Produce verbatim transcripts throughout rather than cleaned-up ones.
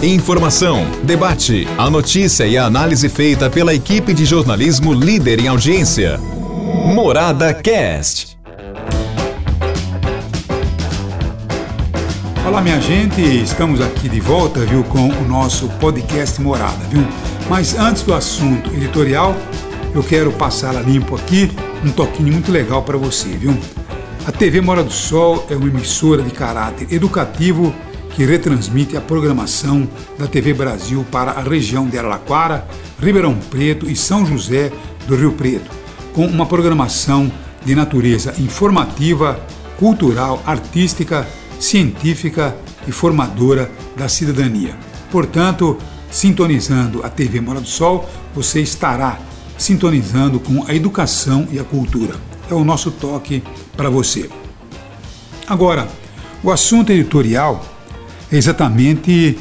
Informação, debate, a notícia e a análise feita pela equipe de jornalismo líder em audiência. Morada Cast. Olá, minha gente, estamos aqui de volta, viu, com o nosso podcast Morada, viu? Mas antes do assunto editorial, eu quero passar a limpo aqui um toquinho muito legal para você, viu? A T V Morada do Sol é uma emissora de caráter educativo que retransmite a programação da T V Brasil para a região de Araraquara, Ribeirão Preto e São José do Rio Preto, com uma programação de natureza informativa, cultural, artística, científica e formadora da cidadania. Portanto, sintonizando a T V Morada do Sol, você estará sintonizando com a educação e a cultura. É o nosso toque para você. Agora, o assunto editorial é exatamente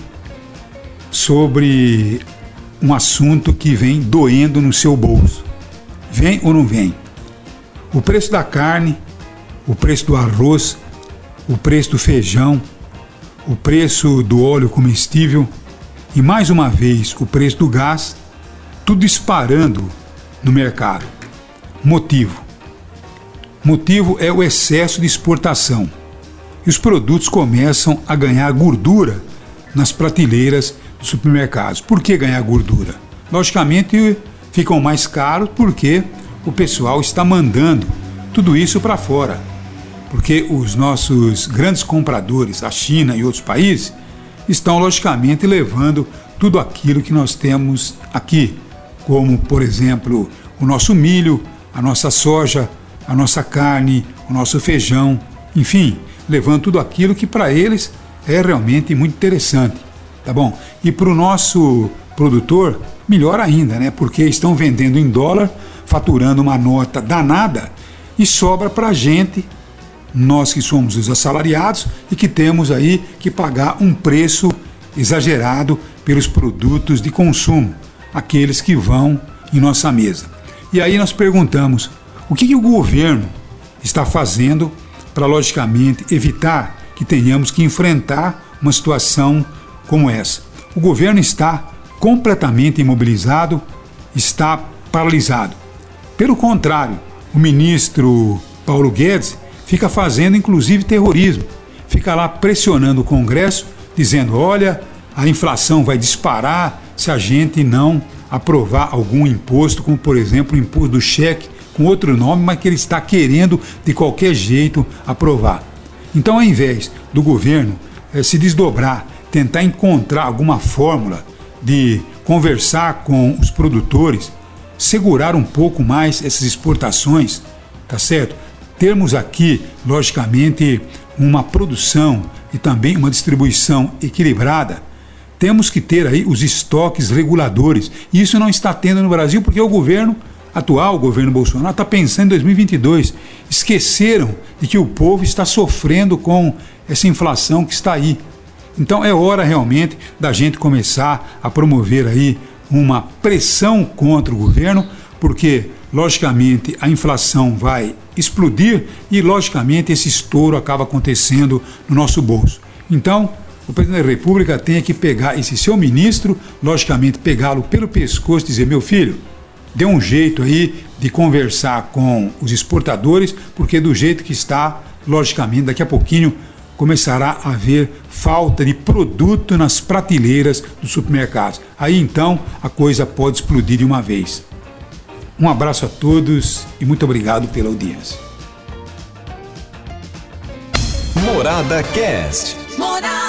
sobre um assunto que vem doendo no seu bolso. Vem ou não vem? O preço da carne, o preço do arroz, o preço do feijão, o preço do óleo comestível e, mais uma vez, o preço do gás, tudo disparando no mercado. Motivo. Motivo é o excesso de exportação. E os produtos começam a ganhar gordura nas prateleiras dos supermercados. Por que ganhar gordura? Logicamente, ficam mais caros porque o pessoal está mandando tudo isso para fora. Porque os nossos grandes compradores, a China e outros países, estão logicamente levando tudo aquilo que nós temos aqui, como, por exemplo, o nosso milho, a nossa soja, a nossa carne, o nosso feijão, enfim, levando tudo aquilo que para eles é realmente muito interessante, tá bom? E para o nosso produtor, melhor ainda, né? Porque estão vendendo em dólar, faturando uma nota danada e sobra para a gente, nós que somos os assalariados e que temos aí que pagar um preço exagerado pelos produtos de consumo, aqueles que vão em nossa mesa. E aí nós perguntamos, o que, que o governo está fazendo para, logicamente, evitar que tenhamos que enfrentar uma situação como essa? O governo está completamente imobilizado, está paralisado. Pelo contrário, o ministro Paulo Guedes fica fazendo, inclusive, terrorismo. Fica lá pressionando o Congresso, dizendo, olha, a inflação vai disparar se a gente não aprovar algum imposto, como, por exemplo, o imposto do cheque, com outro nome, mas que ele está querendo de qualquer jeito aprovar. Então, ao invés do governo eh, se desdobrar, tentar encontrar alguma fórmula de conversar com os produtores, segurar um pouco mais essas exportações, tá certo? Termos aqui, logicamente, uma produção e também uma distribuição equilibrada, temos que ter aí os estoques reguladores. E isso não está tendo no Brasil porque o governo atual, o governo Bolsonaro, está pensando em dois mil e vinte e dois. Esqueceram de que o povo está sofrendo com essa inflação que está aí. Então é hora realmente da gente começar a promover aí uma pressão contra o governo, porque logicamente a inflação vai explodir e logicamente esse estouro acaba acontecendo no nosso bolso. Então o presidente da República tem que pegar esse seu ministro, logicamente pegá-lo pelo pescoço e dizer, meu filho, dê um jeito aí de conversar com os exportadores, porque do jeito que está, logicamente, daqui a pouquinho começará a haver falta de produto nas prateleiras dos supermercados. Aí então a coisa pode explodir de uma vez. Um abraço a todos e muito obrigado pela audiência. Morada Cast. Morada.